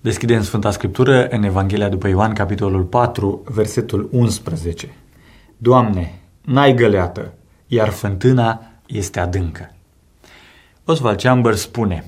Deschidem Sfânta Scriptură în Evanghelia după Ioan, capitolul 4, versetul 11. Doamne, n-ai găleată, iar fântâna este adâncă. Oswald Chambers spune: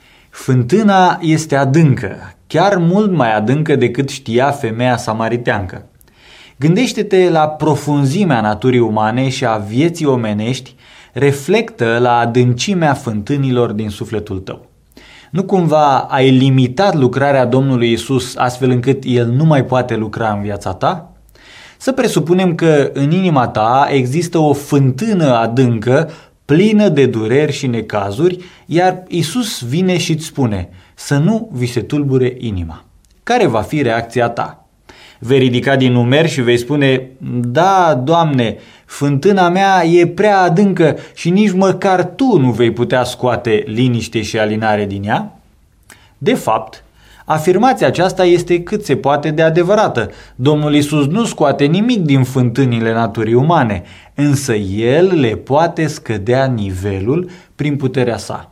fântâna este adâncă, chiar mult mai adâncă decât știa femeia samariteancă. Gândește-te la profunzimea naturii umane și a vieții omenești, reflectă la adâncimea fântânilor din sufletul tău. Nu cumva ai limitat lucrarea Domnului Isus astfel încât El nu mai poate lucra în viața ta? Să presupunem că în inima ta există o fântână adâncă, plină de dureri și necazuri, iar Isus vine și îți spune să nu vi se tulbure inima. Care va fi reacția ta? Vei ridica din numeri și vei spune: da, Doamne, fântâna mea e prea adâncă și nici măcar Tu nu vei putea scoate liniște și alinare din ea? De fapt, afirmația aceasta este cât se poate de adevărată. Domnul Iisus nu scoate nimic din fântânile naturii umane, însă El le poate scădea nivelul prin puterea Sa.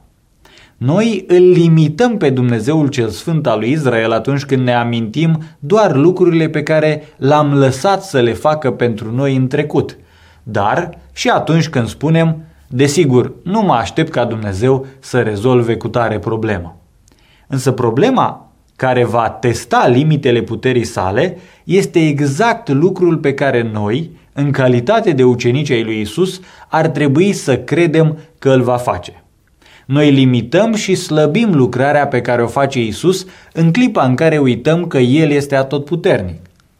Noi îl limităm pe Dumnezeul cel Sfânt al lui Israel atunci când ne amintim doar lucrurile pe care l-am lăsat să le facă pentru noi în trecut. Dar și atunci când spunem: desigur, nu mă aștept ca Dumnezeu să rezolve cu tare problemă. Însă problema care va testa limitele puterii Sale este exact lucrul pe care noi, în calitate de ucenici ai lui Isus, ar trebui să credem că îl va face. Noi limităm și slăbim lucrarea pe care o face Isus în clipa în care uităm că El este atotputernic.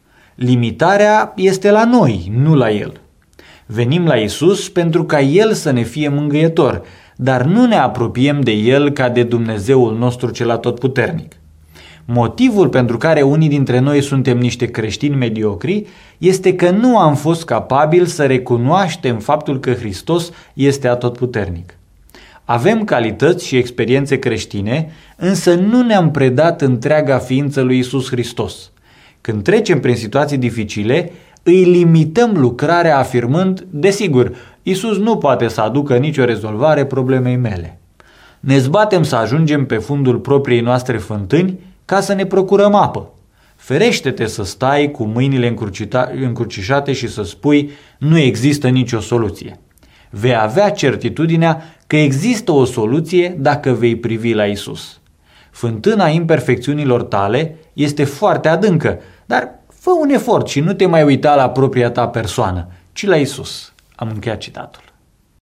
Limitarea este la noi, nu la El. Venim la Isus pentru ca El să ne fie mângâietor, dar nu ne apropiem de El ca de Dumnezeul nostru cel atotputernic. Motivul pentru care unii dintre noi suntem niște creștini mediocri este că nu am fost capabili să recunoaștem faptul că Hristos este atotputernic. Avem calități și experiențe creștine, însă nu ne-am predat întreaga ființă lui Isus Hristos. Când trecem prin situații dificile, îi limităm lucrarea afirmând: desigur, Isus nu poate să aducă nicio rezolvare problemei mele. Ne zbatem să ajungem pe fundul propriei noastre fântâni ca să ne procurăm apă. Ferește-te să stai cu mâinile încrucișate și să spui: nu există nicio soluție. Vei avea certitudinea că există o soluție dacă vei privi la Isus. Fântâna imperfecțiunilor tale este foarte adâncă, dar fă un efort și nu te mai uita la propria ta persoană, ci la Isus. Am încheiat citatul.